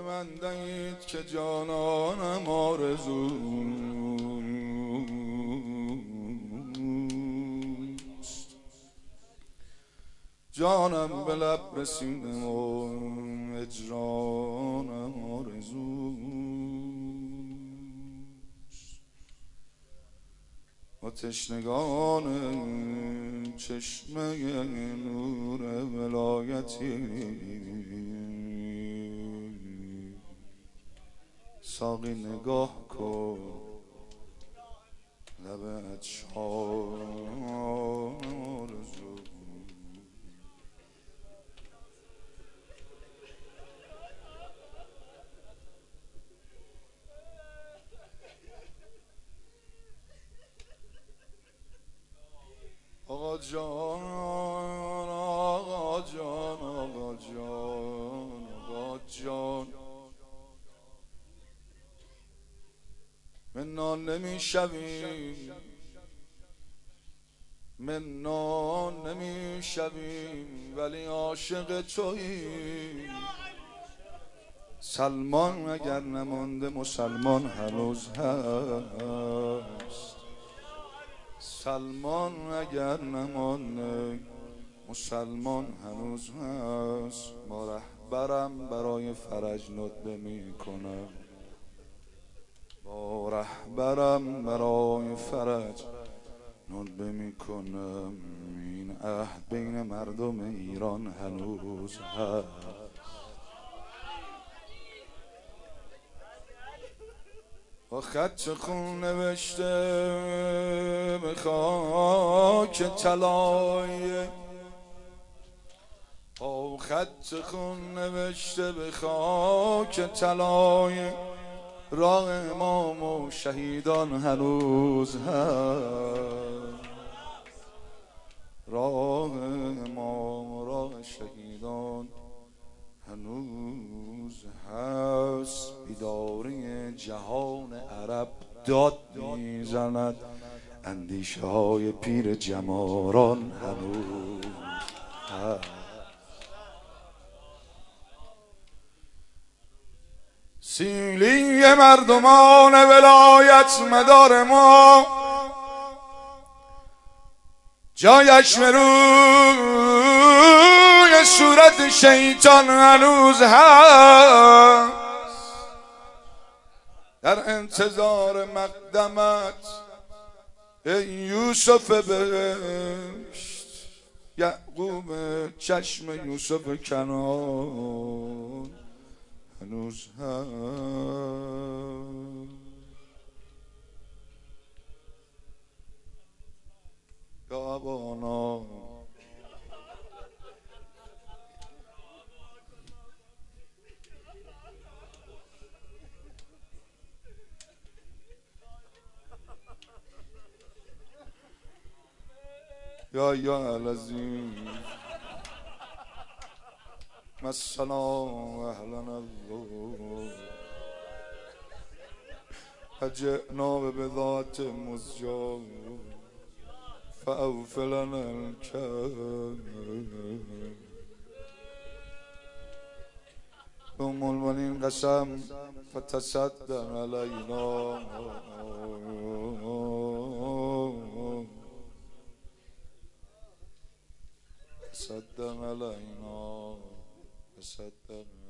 من دهید که جانانم آرزوست. جانم به لب رسیده و هجرانم آرزوست. و تشنگان چشمه نور ولایتی ساقی نگاه کن لبت شان آرزو. آقا جان آقا جان آقا جان آقا جان منان نمیشویم منان نمیشویم ولی عاشق توییم. سلمان اگر نمانده مسلمان هنوز هست. سلمان اگر نمانده مسلمان هنوز هست. با رهبرم برای فرج ندبه میکنم. با رهبرم برای فرج ندبه میکنم. این عهد بین مردم ایران هنوز هست. با خط خون نوشته به خاک طلای. با خط خون نوشته به خاک طلای. راه امام و شهیدان هنوز هست. راه امام و راه شهیدان هنوز هست. بیداری جهان عرب داد میزند. اندیشه های پیر جماران هنوز هست. سیلی مردمان ولایت مدار ما جایش به روی صورت شیطان هنوز هست. در انتظار مقدمت ای یوسف بهشت. یعقوب چشم یوسف کنان هنوز هست. یا ابانا یا العزیز السلام اهلا الله اجئنا ببضاعة مزجاة فأوف لنا الكيل. ام المؤمنین قسم فتصدق علینا. تصدق علینا تصدق